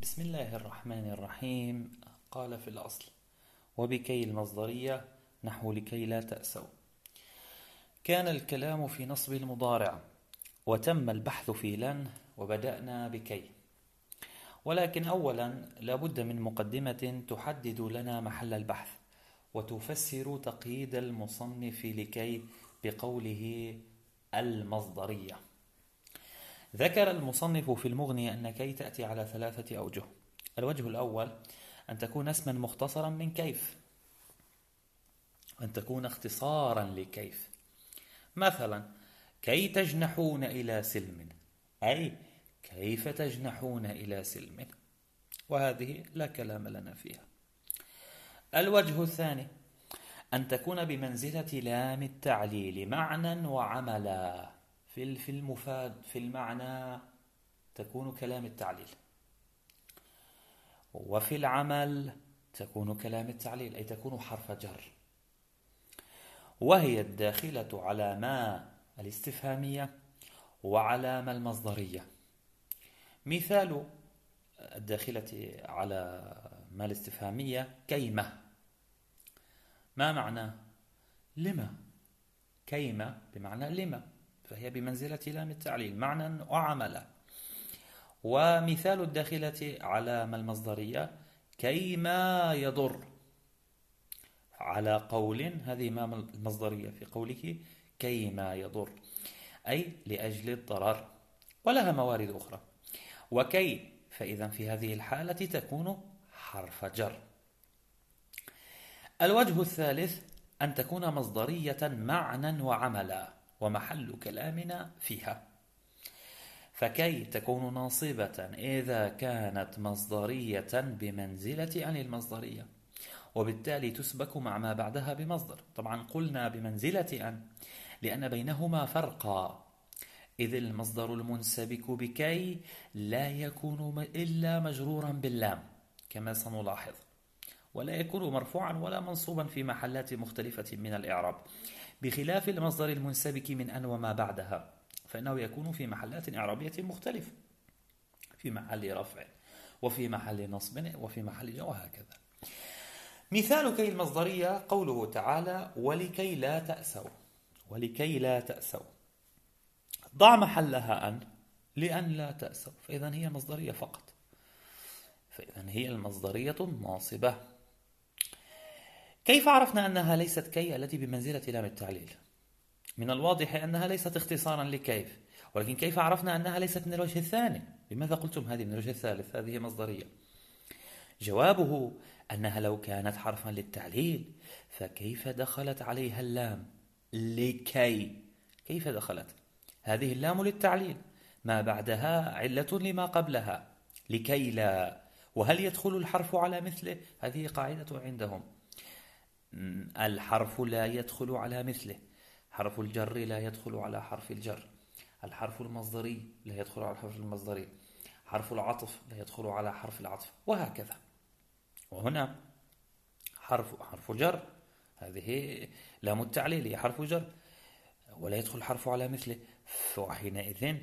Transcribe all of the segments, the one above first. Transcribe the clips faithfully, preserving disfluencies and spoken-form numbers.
بسم الله الرحمن الرحيم. قال في الأصل: وبكي المصدرية نحو لكي لا تأسوا. كان الكلام في نصب المضارع، وتم البحث في لن، وبدأنا بكي. ولكن أولا لابد من مقدمة تحدد لنا محل البحث، وتفسر تقييد المصنف لكي بقوله المصدرية. ذكر المصنف في المغني أن كي تأتي على ثلاثة أوجه. الوجه الأول أن تكون اسما مختصرا من كيف، أن تكون اختصارا لكيف. مثلا: كي تجنحون إلى سلم، أي كيف تجنحون إلى سلم، وهذه لا كلام لنا فيها. الوجه الثاني أن تكون بمنزلة لام التعليل معنى وعملا. في المفاد في المعنى تكون كلام التعليل، وفي العمل تكون كلام التعليل، أي تكون حرف جر، وهي الداخلة على ما الاستفهامية وعلى ما المصدرية. مثال الداخلة على ما الاستفهامية: كيما. ما معنى لما؟ كيما بمعنى لما، فهي بمنزلة لام التعليل معنى وعملا. ومثال الداخلة على ما المصدرية: كيما يضر، على قول هذه ما المصدرية في قولك كيما يضر، أي لأجل الضرر، ولها موارد أخرى. وكي فإذا في هذه الحالة تكون حرف جر. الوجه الثالث أن تكون مصدرية معنى وعملا، ومحل كلامنا فيها. فكي تكون ناصبة إذا كانت مصدرية بمنزلة عن المصدرية، وبالتالي تسبك مع ما بعدها بمصدر. طبعا قلنا بمنزلة أن لأن بينهما فرقا، إذ المصدر المنسبك بكي لا يكون إلا مجرورا باللام كما سنلاحظ، ولا يكون مرفوعا ولا منصوبا في محلات مختلفة من الإعراب، بخلاف المصدر المنسبك من أن وما بعدها، فإنه يكون في محلات إعرابية مختلفة، في محل رفع وفي محل نصب وفي محل جر، وهكذا. مثال كي المصدرية قوله تعالى: ولكي لا تأسوا. ولكي لا تأسوا ضع محلها أن، لأن لا تأسوا، فإذا هي مصدرية فقط، فإذا هي المصدرية الناصبة. كيف عرفنا أنها ليست كي التي بمنزلة لام التعليل؟ من الواضح أنها ليست اختصارا لكيف، ولكن كيف عرفنا أنها ليست من الوجه الثاني؟ لماذا قلتم هذه من الوجه الثالث؟ هذه مصدرية. جوابه أنها لو كانت حرفا للتعليل فكيف دخلت عليها اللام؟ لكي، كيف دخلت؟ هذه اللام للتعليل، ما بعدها علة لما قبلها، لكي لا. وهل يدخل الحرف على مثله؟ هذه قاعدة عندهم: الحرف لا يدخل على مثله، حرف الجر لا يدخل على حرف الجر، الحرف المصدري لا يدخل على الحرف المصدري، حرف العطف لا يدخل على حرف العطف، وهكذا. وهنا حرف حرف جر، هذه لام التعليل هي حرف جر، ولا يدخل الحرف على مثله، فحينئذ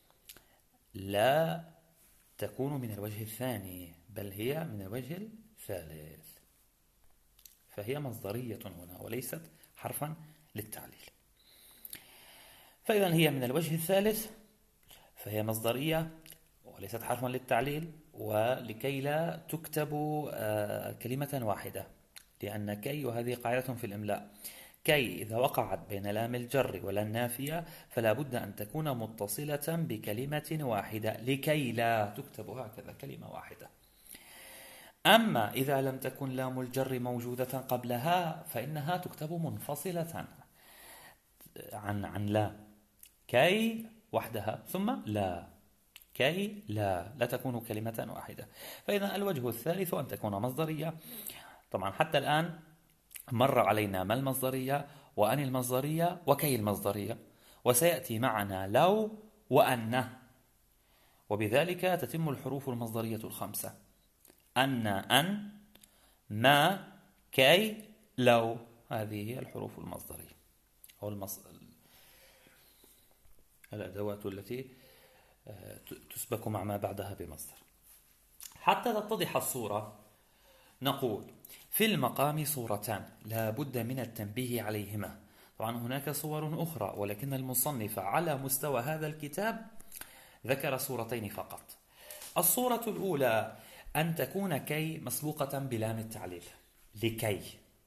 لا تكون من الوجه الثاني، بل هي من الوجه الثالث، فهي مصدرية هنا وليست حرفا للتعليل. فإذا هي من الوجه الثالث، فهي مصدرية وليست حرفا للتعليل، ولكي لا تكتب كلمة واحدة، لأن كي، وهذه قاعدة في الإملاء، كي إذا وقعت بين لام الجر ولا النافية فلا بد أن تكون متصلة بكلمة واحدة، لكي لا تكتب هكذا كلمة واحدة. أما إذا لم تكن لام الجر موجودة قبلها فإنها تكتب منفصلة عن عن لا، كي وحدها ثم لا، كي لا، لا تكون كلمة واحدة. فإذا الوجه الثالث أن تكون مصدرية. طبعا حتى الآن مر علينا ما المصدرية وأن المصدرية وكي المصدرية، وسيأتي معنا لو وأن، وبذلك تتم الحروف المصدرية الخمسة: أن، أن، ما، كي، لو. هذه هي الحروف المصدرية أو المص... الأدوات التي تسبك مع ما بعدها بمصدر. حتى تتضح الصورة نقول في المقام صورتان لا بد من التنبيه عليهما. طبعا هناك صور أخرى، ولكن المصنف على مستوى هذا الكتاب ذكر صورتين فقط. الصورة الأولى أن تكون كي مسبوقة بلام التعليل، لكي،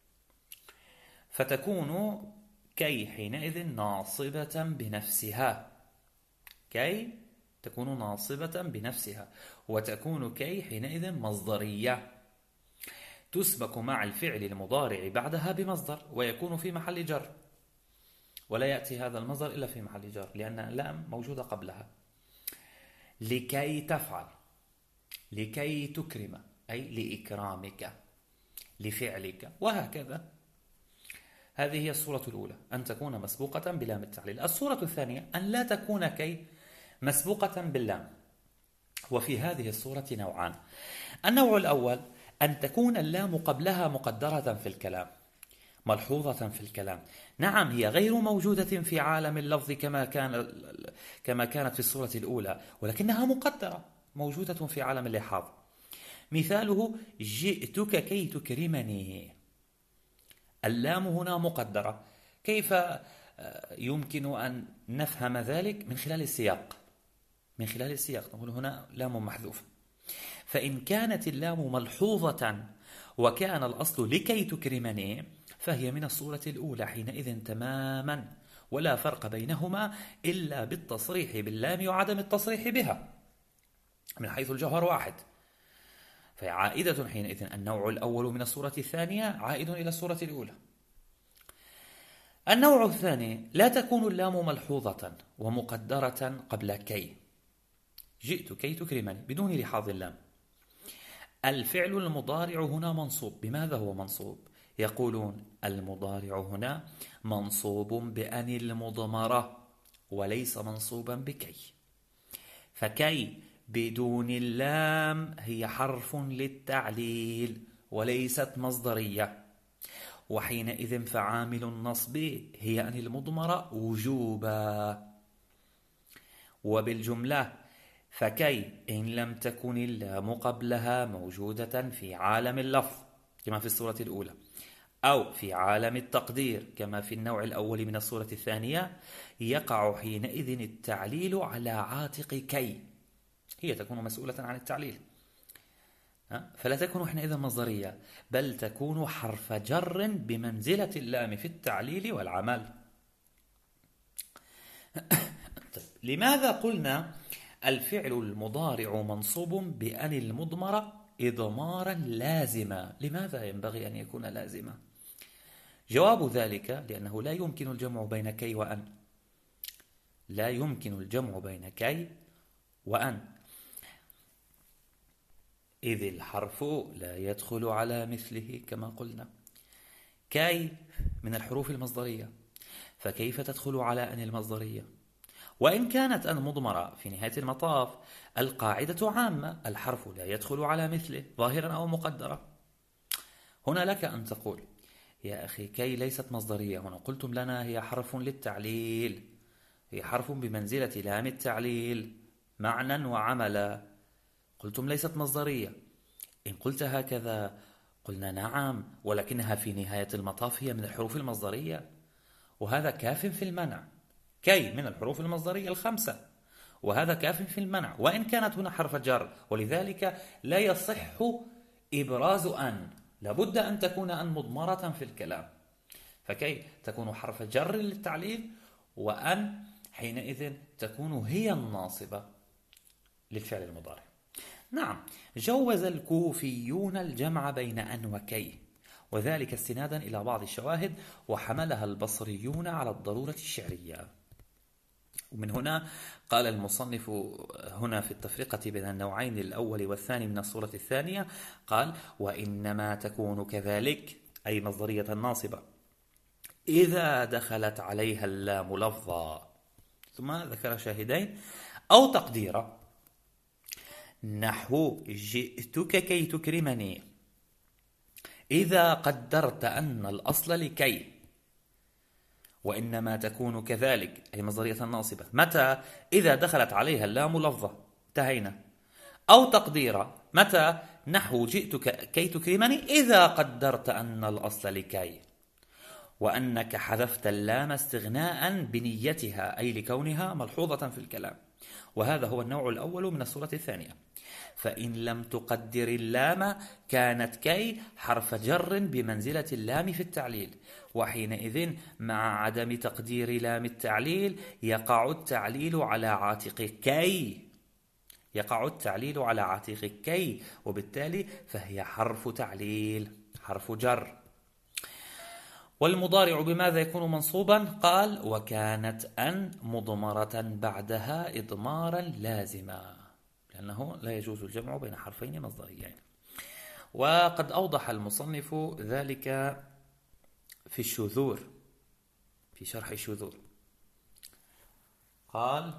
فتكون كي حينئذ ناصبة بنفسها، كي تكون ناصبة بنفسها، وتكون كي حينئذ مصدرية تسبق مع الفعل المضارع بعدها بمصدر ويكون في محل جر، ولا يأتي هذا المصدر إلا في محل جر لأن لام موجودة قبلها. لكي تفعل، لكي تكرم أي لإكرامك، لفعلك، وهكذا. هذه هي الصورة الأولى، أن تكون مسبوقة بلام التعليل. الصورة الثانية أن لا تكون كي مسبوقة باللام، وفي هذه الصورة نوعان. النوع الأول أن تكون اللام قبلها مقدرة في الكلام، ملحوظة في الكلام. نعم هي غير موجودة في عالم اللفظ كما كان كما كانت في الصورة الأولى، ولكنها مقدرة موجودة في عالم اللحاظ. مثاله جئتك كي تكرمني، اللام هنا مقدرة. كيف يمكن أن نفهم ذلك؟ من خلال السياق، من خلال السياق نقول هنا لام محذوفة. فإن كانت اللام ملحوظة وكان الأصل لكي تكرمني فهي من الصورة الأولى حينئذ تماما، ولا فرق بينهما إلا بالتصريح باللام وعدم التصريح بها، من حيث الجوهر واحد. فهي عائدة حينئذ، النوع الأول من الصورة الثانية عائد إلى الصورة الأولى. النوع الثاني لا تكون اللام ملحوظة ومقدرة قبل كي، جئت كي تكرمني بدون لحاظ اللام. الفعل المضارع هنا منصوب. بماذا هو منصوب؟ يقولون المضارع هنا منصوب بأن المضمرة وليس منصوبا بكي، فكي بدون اللام هي حرف للتعليل وليست مصدرية، وحينئذ فعامل النصب هي أن المضمرة وجوبا. وبالجملة فكي إن لم تكن اللام قبلها موجودة في عالم اللفظ كما في الصورة الأولى، أو في عالم التقدير كما في النوع الأول من الصورة الثانية، يقع حينئذ التعليل على عاتق كي، هي تكون مسؤولة عن التعليل، فلا تكون حينئذ مصدرية، بل تكون حرف جر بمنزلة اللام في التعليل والعمل. لماذا قلنا الفعل المضارع منصوب بأن المضمرة إضمارا لازما؟ لماذا ينبغي أن يكون لازما؟ جواب ذلك لأنه لا يمكن الجمع بين كي وأن، لا يمكن الجمع بين كي وأن، إذ الحرف لا يدخل على مثله كما قلنا. كي من الحروف المصدرية، فكيف تدخل على أن المصدرية؟ وإن كانت أن مضمرة في نهاية المطاف القاعدة عامة، الحرف لا يدخل على مثله ظاهرا أو مقدرة. هنا لك أن تقول يا أخي كي ليست مصدرية، هنا قلتم لنا هي حرف للتعليل، هي حرف بمنزلة لام التعليل معنى وعملا، قلتم ليست مصدرية. إن قلت هكذا قلنا نعم، ولكنها في نهاية المطاف هي من الحروف المصدرية، وهذا كاف في المنع. كي من الحروف المصدرية الخمسة، وهذا كاف في المنع، وإن كانت هنا حرف جر، ولذلك لا يصح إبراز أن، لابد أن تكون أن مضمرة في الكلام، فكي تكون حرف جر للتعليل، وأن حينئذ تكون هي الناصبة للفعل المضارع. نعم، جوز الكوفيون الجمع بين أن وكي، وذلك استنادا إلى بعض الشواهد، وحملها البصريون على الضرورة الشعرية. ومن هنا قال المصنف هنا في التفرقة بين النوعين الأول والثاني من الصورة الثانية، قال وإنما تكون كذلك أي مصدرية ناصبة إذا دخلت عليها اللام لفظا، ثم ذكر شاهدين أو تقديرا، نحو جئتك كي تكرمني، إذا قدرت أن الأصل لكي، وإنما تكون كذلك أي مصدرية ناصبة متى؟ إذا دخلت عليها اللام لفظة، انتهينا. أو تقديرا متى؟ نحو جئتك كي تكرمني إذا قدرت أن الأصل لكي، وأنك حذفت اللام استغناء بنيتها أي لكونها ملحوظة في الكلام، وهذا هو النوع الأول من الصورة الثانية. فإن لم تقدر اللام كانت كي حرف جر بمنزلة اللام في التعليل، وحينئذ مع عدم تقدير لام التعليل يقع التعليل على عاتق كي يقع التعليل على عاتق كي وبالتالي فهي حرف تعليل، حرف جر. والمضارع بماذا يكون منصوبا؟ قال وكانت أن مضمرة بعدها إضمارا لازما، لأنه لا يجوز الجمع بين حرفين مصدريين. وقد أوضح المصنف ذلك في الشذور، في شرح الشذور، قال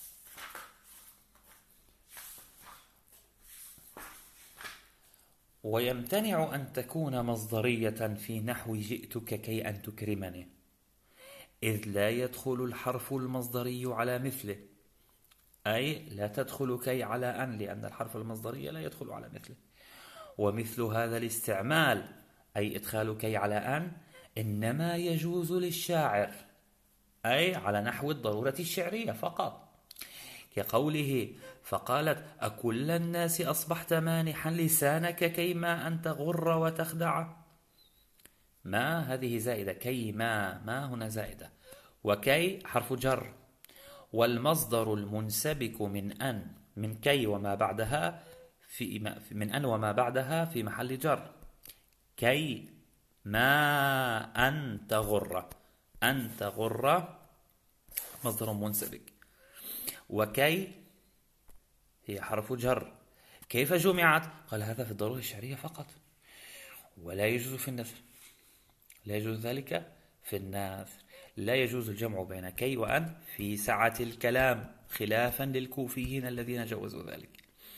ويمتنع أن تكون مصدرية في نحو جئتك كي أن تكرمني، إذ لا يدخل الحرف المصدري على مثله، أي لا تدخل كي على أن، لأن الحرف المصدري لا يدخل على مثله. ومثل هذا الاستعمال أي إدخال كي على أن إنما يجوز للشاعر، أي على نحو الضرورة الشعرية فقط، كقوله فقالت أكل الناس أصبحت مانحا لسانك كيما أن تغر وتخدع. ما هذه زائدة، كيما ما هنا زائدة، وكي حرف جر، والمصدر المنسبك من أن من كي وما بعدها في من أن وما بعدها في محل جر، كي ما أن تغر، أن تغر مصدر منسبك، وكي هي حرف جر. كيف جمعت؟ قال هذا في الضرورة الشعرية فقط، ولا يجوز في النثر، لا يجوز ذلك في النثر، لا يجوز الجمع بين كي وأن في سعة الكلام، خلافا للكوفيين الذين جوزوا ذلك.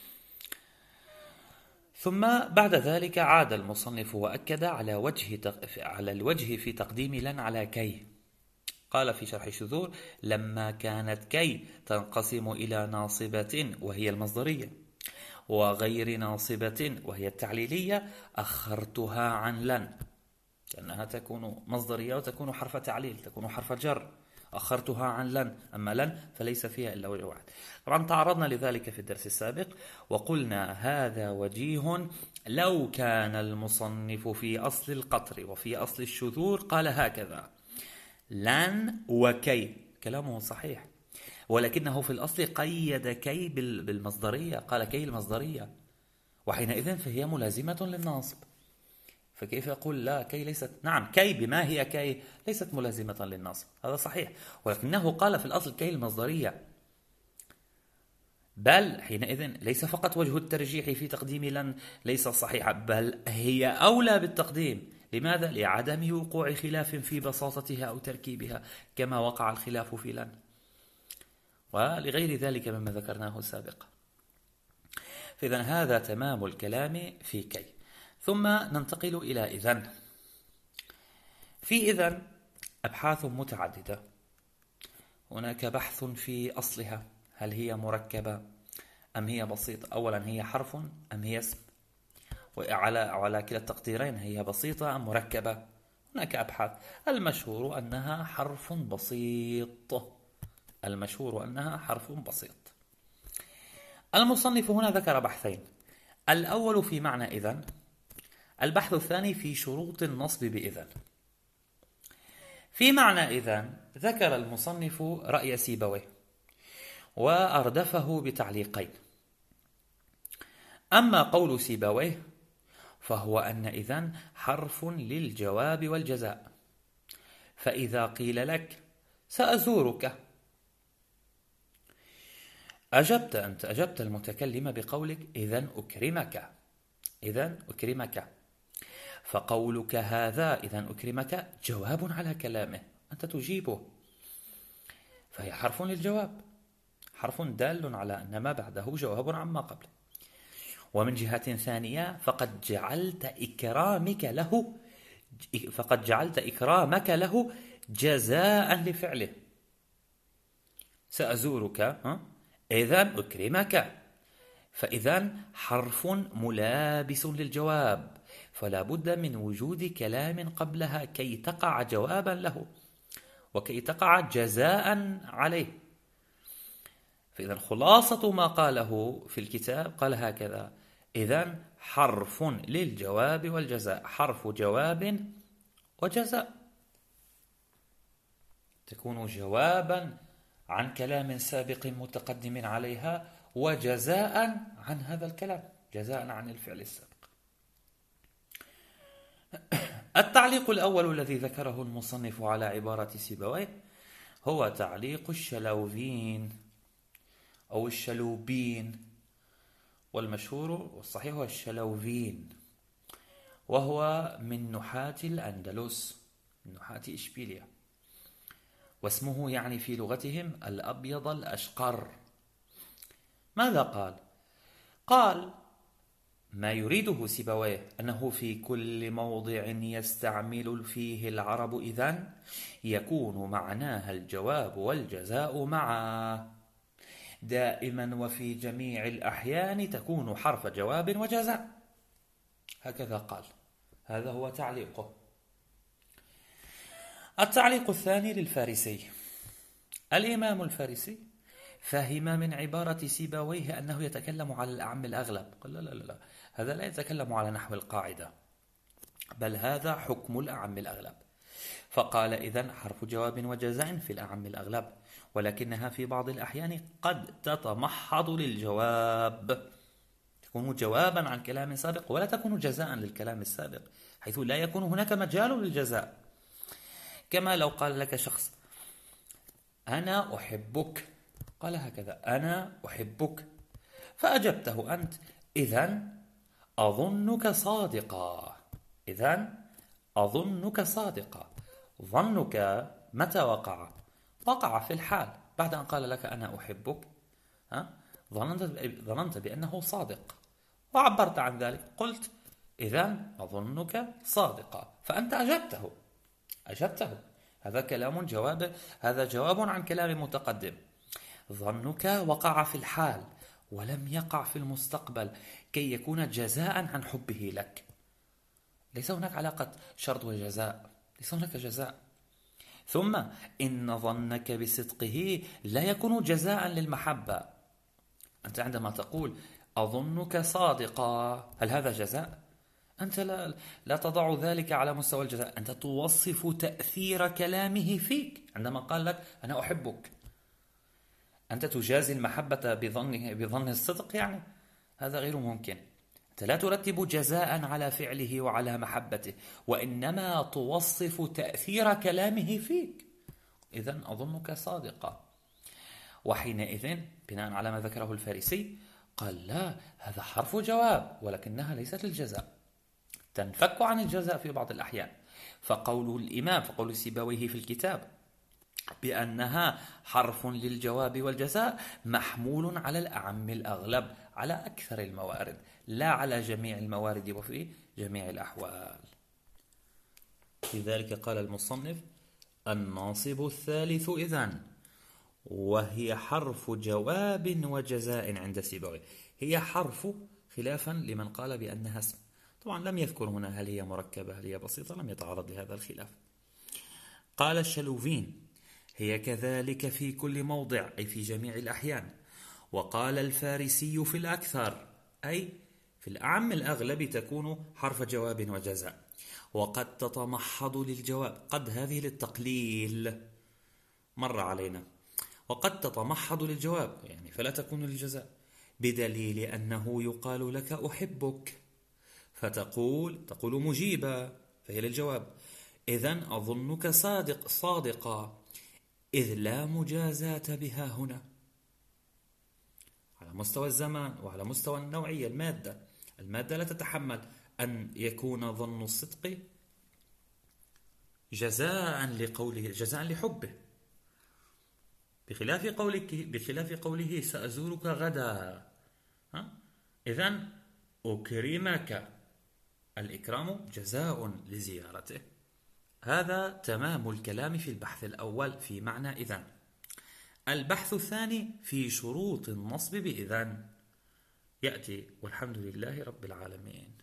ثم بعد ذلك عاد المصنف وأكد على وجه على الوجه في تقديم لن على كي. قال في شرح الشذور لما كانت كي تنقسم إلى ناصبة وهي المصدرية وغير ناصبة وهي التعليلية أخرتها عن لن، لأنها تكون مصدرية وتكون حرف تعليل، تكون حرف جر، أخرتها عن لن. أما لن فليس فيها إلا وجه واحد. طبعا تعرضنا لذلك في الدرس السابق وقلنا هذا وجيه لو كان المصنف في أصل القطر وفي أصل الشذور قال هكذا لن وكي، كلامه صحيح، ولكنه في الأصل قيد كي بالمصدرية، قال كي المصدرية، وحينئذ فهي ملازمة للناصب. فكيف يقول لا كي ليست؟ نعم كي بما هي كي ليست ملازمة للنصب، هذا صحيح، ولكنه قال في الأصل كي المصدرية، بل حينئذ ليس فقط وجه الترجيح في تقديم لن ليس صحيحا، بل هي أولى بالتقديم. لماذا؟ لعدم وقوع خلاف في بساطتها أو تركيبها كما وقع الخلاف في لن، ولغير ذلك مما ذكرناه سابقا. فإذا هذا تمام الكلام في كي. ثم ننتقل إلى إذن. في إذن أبحاث متعددة. هناك بحث في أصلها، هل هي مركبة أم هي بسيطة؟ أولا هي حرف أم هي اسم؟ وعلى على كلا التقديرين هي بسيطة أم مركبة؟ هناك أبحاث. المشهور أنها حرف بسيط، المشهور أنها حرف بسيط. المصنف هنا ذكر بحثين، الأول في معنى إذن، البحث الثاني في شروط النصب بإذن. في معنى إذن ذكر المصنف رأي سيبويه وأردفه بتعليقين. أما قول سيبويه فهو أن إذن حرف للجواب والجزاء، فإذا قيل لك سأزورك أجبت أنت أجبت المتكلم بقولك إذن أكرمك، إذن أكرمك، فقولك هذا إذن أكرمك جواب على كلامه، أنت تجيبه، فهي حرف للجواب، حرف دال على أن ما بعده جواب عما قبله. ومن جهة ثانية فقد جعلت إكرامك له فقد جعلت إكرامك له جزاء لفعله، سأزورك إذن أكرمك، فإذا حرف ملابس للجواب، فلا بد من وجود كلام قبلها كي تقع جوابا له وكي تقع جزاء عليه. فإذا خلاصة ما قاله في الكتاب قال هكذا: إذن حرف للجواب والجزاء، حرف جواب وجزاء، تكون جوابا عن كلام سابق متقدم عليها وجزاء عن هذا الكلام، جزاء عن الفعل السابق. التعليق الأول الذي ذكره المصنف على عبارة سيبويه هو تعليق الشلوفين أو الشلوبين، والمشهور والصحيح هو الشلوفين، وهو من نحاة الأندلس، من نحاة إشبيلية، واسمه يعني في لغتهم الأبيض الأشقر. ماذا قال؟ قال ما يريده سيبويه أنه في كل موضع يستعمل فيه العرب إذن يكون معناها الجواب والجزاء معا، دائما وفي جميع الأحيان تكون حرف جواب وجزاء، هكذا قال. هذا هو تعليقه. التعليق الثاني للفارسي. الإمام الفارسي فهم من عبارة سيبويه أنه يتكلم على الأعم الأغلب. قال لا لا لا، هذا لا يتكلم على نحو القاعدة، بل هذا حكم الأعم الأغلب. فقال إذن حرف جواب وجزاء في الأعم الأغلب، ولكنها في بعض الأحيان قد تتمحض للجواب، تكون جوابا عن كلام سابق ولا تكون جزاء للكلام السابق، حيث لا يكون هناك مجال للجزاء. كما لو قال لك شخص أنا أحبك، قال هكذا أنا أحبك، فأجبته أنت إذن أظنك صادقا، إذن أظنك صادقا. ظنك متى وقع؟ وقع في الحال بعد أن قال لك أنا أحبك، ها؟ ظننت ظننت بأنه صادق وعبرت عن ذلك، قلت إذن أظنك صادقا، فأنت أجبته أجبته هذا كلام جواب، هذا جواب عن كلام متقدم. ظنك وقع في الحال ولم يقع في المستقبل كي يكون جزاء عن حبه لك. ليس هناك علاقة شرط وجزاء، ليس هناك جزاء. ثم إن ظنك بصدقه لا يكون جزاء للمحبة. أنت عندما تقول أظنك صادقا، هل هذا جزاء؟ أنت لا, لا تضع ذلك على مستوى الجزاء، أنت توصف تأثير كلامه فيك. عندما قال لك أنا أحبك، أنت تجازي المحبة بظن, بظن الصدق؟ يعني هذا غير ممكن. أنت لا ترتب جزاء على فعله وعلى محبته، وإنما توصف تأثير كلامه فيك. إذن أظنك صادقا. وحينئذ بناء على ما ذكره الفارسي قال لا، هذا حرف جواب ولكنها ليست الجزاء، تنفك عن الجزاء في بعض الأحيان. فقول الإمام فقول سيبويه في الكتاب بأنها حرف للجواب والجزاء محمول على الأعم الأغلب، على أكثر الموارد، لا على جميع الموارد وفي جميع الأحوال. لذلك قال المصنف الناصب الثالث إذن وهي حرف جواب وجزاء عند سيبويه، هي حرف خلافا لمن قال بأنها اسم. طبعا لم يذكر هنا هل هي مركبة هل هي بسيطة، لم يتعرض لهذا الخلاف. قال الشلوفين هي كذلك في كل موضع أي في جميع الأحيان. وقال الفارسي في الأكثر أي في الأعم الأغلب تكون حرف جواب وجزاء. وقد تتمحض للجواب، قد هذه للتقليل مر علينا، وقد تتمحض للجواب يعني فلا تكون للجزاء، بدليل أنه يقال لك أحبك فتقول تقول مجيبا فهي للجواب. إذن أظنك صادق صادقا، إذ لا مجازاة بها هنا على مستوى الزمان وعلى مستوى النوعية. المادة المادة لا تتحمل أن يكون ظن الصدق جزاء لقوله، جزاء لحبه، بخلاف قولك بخلاف قوله سأزورك غدا. إذن أكرمك، الإكرام جزاء لزيارته. هذا تمام الكلام في البحث الأول في معنى إذن. البحث الثاني في شروط النصب بإذن. يأتي والحمد لله رب العالمين.